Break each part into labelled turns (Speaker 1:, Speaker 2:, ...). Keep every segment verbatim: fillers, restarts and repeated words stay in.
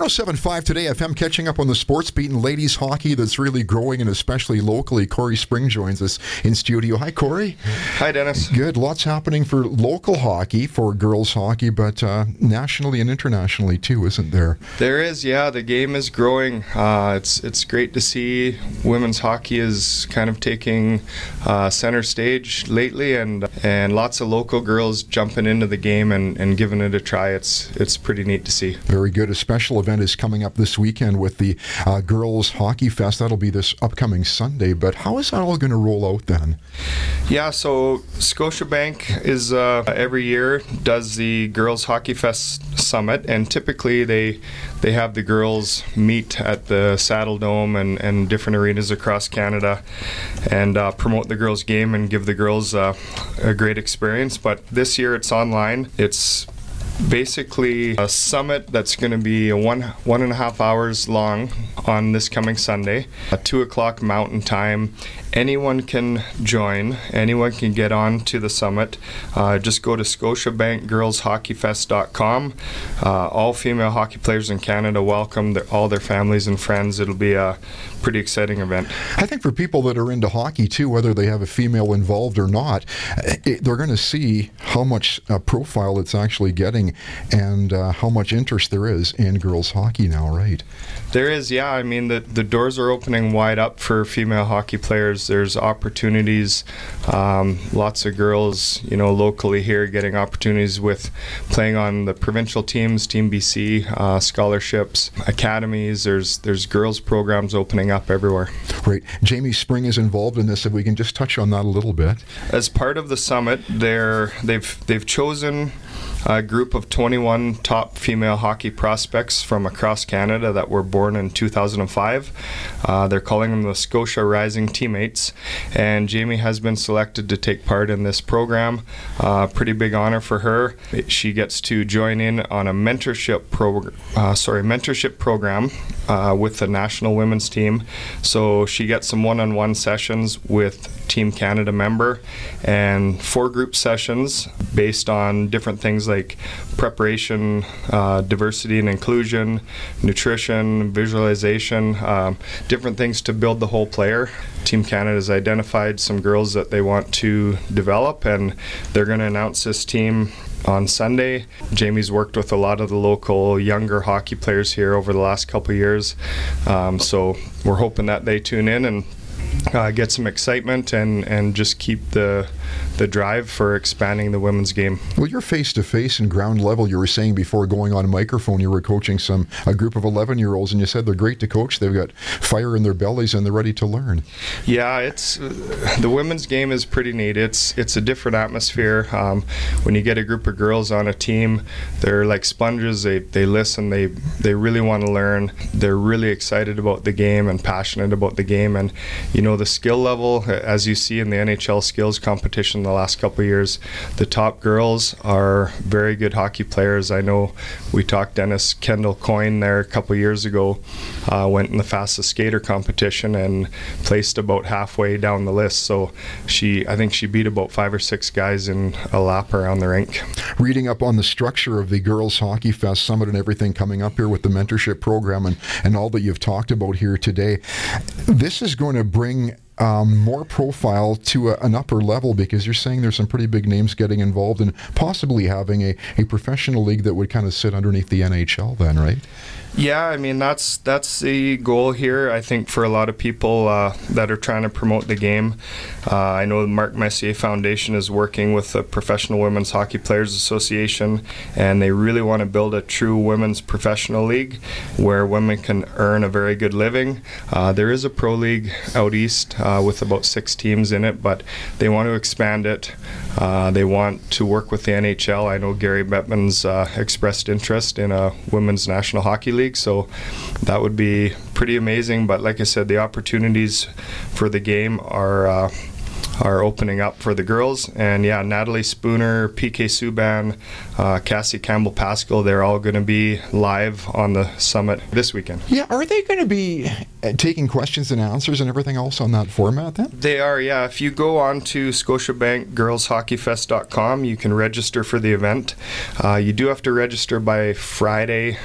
Speaker 1: oh seven point five Today F M, catching up on the sports beat and ladies hockey that's really growing, and especially locally. Corey Spring joins us in studio. Hi, Corey.
Speaker 2: Hi, Dennis.
Speaker 1: Good. Lots happening for local hockey, for girls hockey, but uh, nationally and internationally too, isn't there?
Speaker 2: There is, yeah. The game is growing. Uh, it's it's great to see women's hockey is kind of taking uh, center stage lately, and and lots of local girls jumping into the game and, and giving it a try. It's it's pretty neat to see.
Speaker 1: Very good. A special event is coming up this weekend with the uh, Girls Hockey Fest. That'll be this upcoming Sunday, but how is that all going to roll out then?
Speaker 2: Yeah, so Scotiabank is uh, every year does the Girls Hockey Fest Summit, and typically they they have the girls meet at the Saddle Dome and, and different arenas across Canada and uh, promote the girls' game and give the girls uh, a great experience. But this year it's online. It's basically a summit that's going to be a one one and a half hours long on this coming Sunday at two o'clock Mountain Time. Anyone can join. Anyone can get on to the summit. Uh, just go to scotiabank girls hockey fest dot com. Uh, all female hockey players in Canada welcome, their, all their families and friends. It'll be a pretty exciting event.
Speaker 1: I think for people that are into hockey too, whether they have a female involved or not, it, they're going to see how much uh, profile it's actually getting and uh, how much interest there is in girls hockey now, right?
Speaker 2: There is, yeah. I mean, the, the doors are opening wide up for female hockey players. There's opportunities. Um, lots of girls, you know, locally here getting opportunities with playing on the provincial teams, Team B C, uh, scholarships, academies. There's there's girls programs opening up everywhere.
Speaker 1: Right. Jamie Spring is involved in this. If we can just touch on that a little bit.
Speaker 2: As part of the summit, they're they've they've chosen a group of twenty-one top female hockey prospects from across Canada that were born in two thousand five. Uh, they're calling them the Scotia Rising Teammates, and Jamie has been selected to take part in this program. Uh, pretty big honor for her. She gets to join in on a mentorship pro- uh, sorry mentorship program uh, with the national women's team. So she gets some one-on-one sessions with Team Canada member and four group sessions based on different things like preparation, uh, diversity and inclusion, nutrition, visualization, um, different things to build the whole player. Team Canada has identified some girls that they want to develop, and they're going to announce this team on Sunday. Jamie's worked with a lot of the local younger hockey players here over the last couple of years, um, so we're hoping that they tune in and Uh, get some excitement and, and just keep the the drive for expanding the women's game.
Speaker 1: Well, you're face-to-face and ground level. You were saying before going on microphone you were coaching some a group of eleven-year-olds, and you said they're great to coach. They've got fire in their bellies and they're ready to learn.
Speaker 2: Yeah, it's uh, the women's game is pretty neat. It's it's a different atmosphere. Um, when you get a group of girls on a team, they're like sponges. They they listen. They they really want to learn. They're really excited about the game and passionate about the game. And you know, the skill level, as you see in the N H L skills competition the last couple of years, the top girls are very good hockey players. I know we talked Dennis Kendall Coyne there a couple of years ago, uh, went in the fastest skater competition and placed about halfway down the list. So she, I think she beat about five or six guys in a lap around the rink.
Speaker 1: Reading up on the structure of the Girls Hockey Fest Summit and everything coming up here with the mentorship program and, and all that you've talked about here today, this is going to bring Um, more profile to a, an upper level, because you're saying there's some pretty big names getting involved and possibly having a, a professional league that would kind of sit underneath the N H L then, right?
Speaker 2: Yeah, I mean, that's that's the goal here, I think, for a lot of people uh, that are trying to promote the game. Uh, I know the Mark Messier Foundation is working with the Professional Women's Hockey Players Association, and they really want to build a true women's professional league where women can earn a very good living. Uh, there is a pro league out east uh, with about six teams in it, but they want to expand it. Uh, they want to work with the N H L. I know Gary Bettman's uh, expressed interest in a women's national hockey league, so that would be pretty amazing. But like I said, the opportunities for the game are uh, are opening up for the girls. And yeah, Natalie Spooner, P K Subban, uh, Cassie Campbell-Pascal, they're all going to be live on the summit this weekend.
Speaker 1: Yeah, are they going to be taking questions and answers and everything else on that format then?
Speaker 2: They are, yeah. If you go on to scotiabank girls hockey fest dot com, you can register for the event. Uh, you do have to register by Friday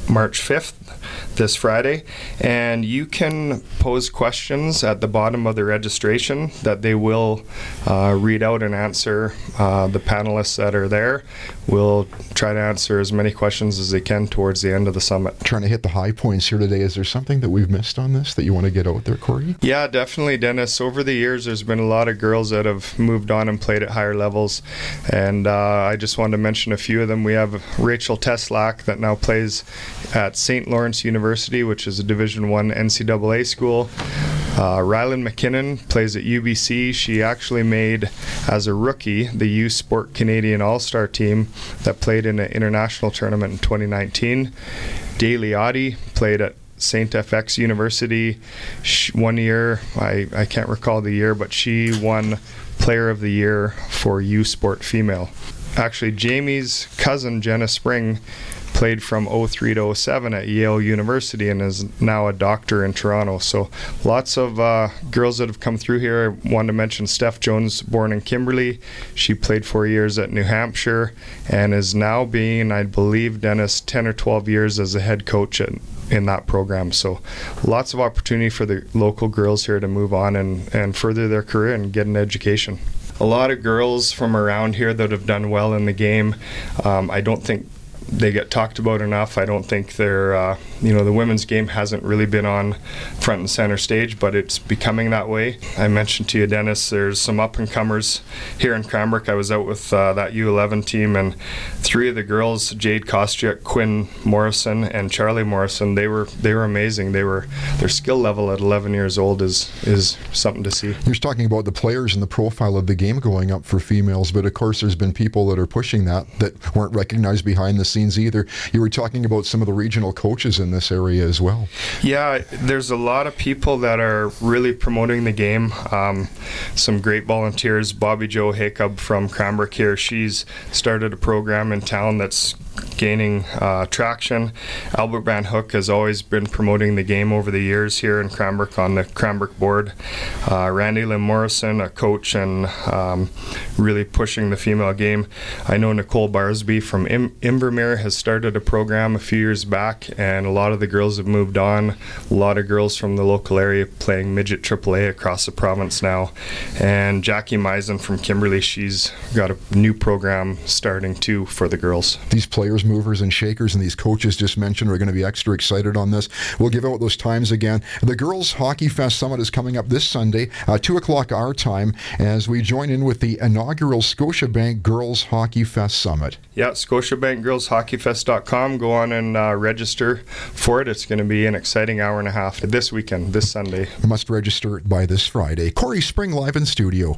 Speaker 2: March fifth, this Friday, and you can pose questions at the bottom of the registration that they will uh, read out and answer. Uh, the panelists that are there will try to answer as many questions as they can towards the end of the summit.
Speaker 1: Trying to hit the high points here today. Is there something that we've missed on this that you want to get out there, Corey?
Speaker 2: Yeah, definitely, Dennis. Over the years, there's been a lot of girls that have moved on and played at higher levels, and uh, I just wanted to mention a few of them. We have Rachel Teslack that now plays at Saint Lawrence University, which is a Division One N C double A school. Uh, Rylan McKinnon plays at U B C. She actually made, as a rookie, the U Sport Canadian All-Star team that played in an international tournament in twenty nineteen. Daly Oddie played at Saint F X University. She, one year, I, I can't recall the year, but she won Player of the Year for U Sport Female. Actually, Jamie's cousin, Jenna Spring, played from oh three to oh seven at Yale University and is now a doctor in Toronto. So lots of uh, girls that have come through here. I wanted to mention Steph Jones, born in Kimberley. She played four years at New Hampshire and is now being, I believe, Dennis, ten or twelve years as a head coach at, in that program. So lots of opportunity for the local girls here to move on and, and further their career and get an education. A lot of girls from around here that have done well in the game. Um, I don't think they get talked about enough. I don't think they're, uh, you know, the women's game hasn't really been on front and center stage, but it's becoming that way. I mentioned to you, Dennis, there's some up-and-comers here in Cranbrook. I was out with uh, that U eleven team, and three of the girls, Jade Kostyuk, Quinn Morrison, and Charlie Morrison, they were they were amazing. They were their skill level at eleven years old is is something to see.
Speaker 1: You're talking about the players and the profile of the game going up for females, but of course there's been people that are pushing that that weren't recognized behind the scenes either. You were talking about some of the regional coaches in this area as well.
Speaker 2: Yeah, there's a lot of people that are really promoting the game. Um, some great volunteers. Bobby Jo Hacob from Cranbrook here, she's started a program in town that's gaining uh, traction. Albert Van Hook has always been promoting the game over the years here in Cranbrook on the Cranbrook board. Uh, Randy Lynn Morrison, a coach and um, really pushing the female game. I know Nicole Barsby from Im- Invermere has started a program a few years back, and a lot of the girls have moved on. A lot of girls from the local area playing midget triple A across the province now. And Jackie Meisen from Kimberley, she's got a new program starting too for the girls.
Speaker 1: These players, movers, and shakers, and these coaches just mentioned are going to be extra excited on this. We'll give out those times again. The Girls Hockey Fest Summit is coming up this Sunday, uh, two o'clock our time, as we join in with the inaugural Scotiabank Girls Hockey Fest Summit.
Speaker 2: Yeah, Scotiabank Girls Hockey Fest dot com. Go on and uh, register for it. It's going to be an exciting hour and a half this weekend, this Sunday.
Speaker 1: You must register by this Friday. Corey Spring live in studio.